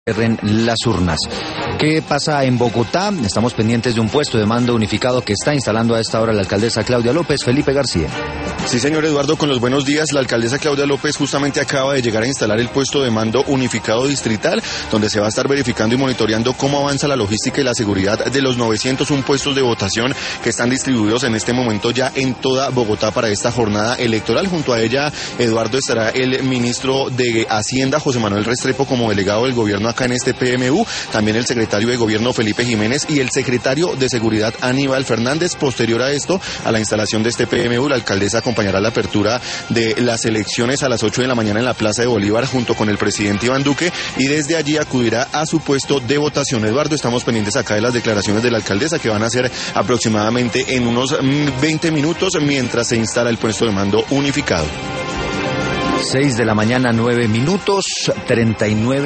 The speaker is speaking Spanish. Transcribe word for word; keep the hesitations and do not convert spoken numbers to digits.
cierren las urnas. ¿Qué pasa en Bogotá? Estamos pendientes de un puesto de mando unificado que está instalando a esta hora la alcaldesa Claudia López. Felipe García. Sí, señor Eduardo, con los buenos días. La alcaldesa Claudia López justamente acaba de llegar a instalar el puesto de mando unificado distrital, donde se va a estar verificando y monitoreando cómo avanza la logística y la seguridad de los novecientos uno puestos de votación que están distribuidos en este momento ya en toda Bogotá para esta jornada electoral. Junto a ella, Eduardo, estará el ministro de Hacienda, José Manuel Restrepo, como delegado del gobierno acá en este P M U, también el secretario de Gobierno Felipe Jiménez y el secretario de Seguridad Aníbal Fernández. Posterior a esto, a la instalación de este P M U, la alcaldesa acompañará la apertura de las elecciones a las ocho de la mañana en la Plaza de Bolívar junto con el presidente Iván Duque, y desde allí acudirá a su puesto de votación. Eduardo, estamos pendientes acá de las declaraciones de la alcaldesa, que van a ser aproximadamente en unos veinte minutos mientras se instala el puesto de mando unificado. seis de la mañana, nueve minutos, treinta y nueve